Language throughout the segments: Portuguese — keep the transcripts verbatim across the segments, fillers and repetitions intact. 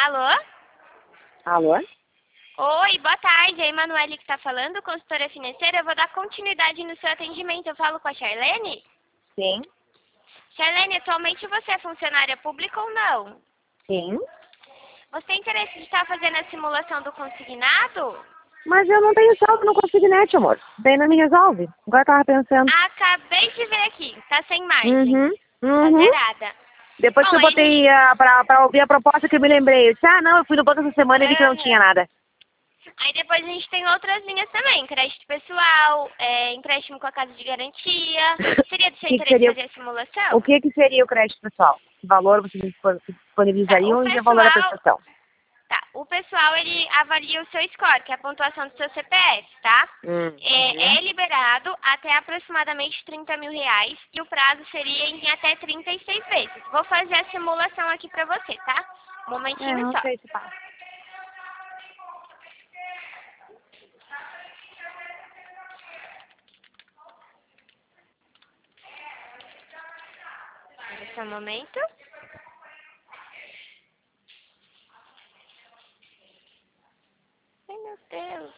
Alô? Alô? Oi, boa tarde. É a Emanuele que está falando, consultora financeira. Eu vou dar continuidade no seu atendimento. Eu falo com a Charlene? Sim. Charlene, atualmente você é funcionária pública ou não? Sim. Você tem interesse de estar fazendo a simulação do consignado? Mas eu não tenho saldo no Consignete, amor. Daí não me resolve. Agora eu tava pensando. Acabei de ver aqui. Tá sem margem. Uhum. Tá Uhum. zerada. Depois que Bom, eu aí... botei uh, pra, pra ouvir a proposta que eu me lembrei. Eu disse, ah, não, eu fui no banco essa semana e vi que não tinha Aham. nada. Aí depois a gente tem outras linhas também. Crédito pessoal, é, empréstimo com a casa de garantia. Seria do O seu que, que interesse seria, fazer a simulação? o que, que seria o crédito pessoal? Que valor vocês dispon- Tá, o disponibilizariam e o valor da pessoal... prestação? Tá, o pessoal ele avalia o seu score, que é a pontuação do seu C P F, tá? Hum. É, Uhum. é liberado até aproximadamente trinta mil reais e o prazo seria em até trinta e seis vezes. Vou fazer a simulação aqui pra você, tá? Um É, momentinho não só. sei se passa. Só um momento. Ai, meu Deus.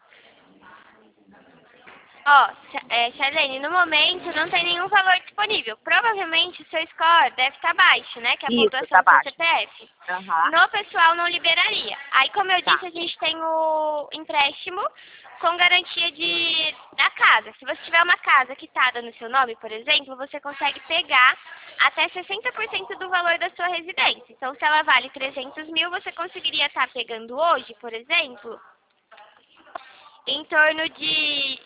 Ó, Cha- é, Charlene, no momento não tem nenhum valor disponível. Provavelmente o seu score deve estar baixo, né? Que é a Isso, pontuação tá do seu baixo. C P F. Aham. No pessoal não liberaria. Aí, como eu Tá. disse, a gente tem o empréstimo com garantia de, da casa. Se você tiver uma casa quitada no seu nome, por exemplo, você consegue pegar até sessenta por cento do valor da sua residência. Então, se ela vale trezentos mil, você conseguiria estar pegando hoje, por exemplo, em torno de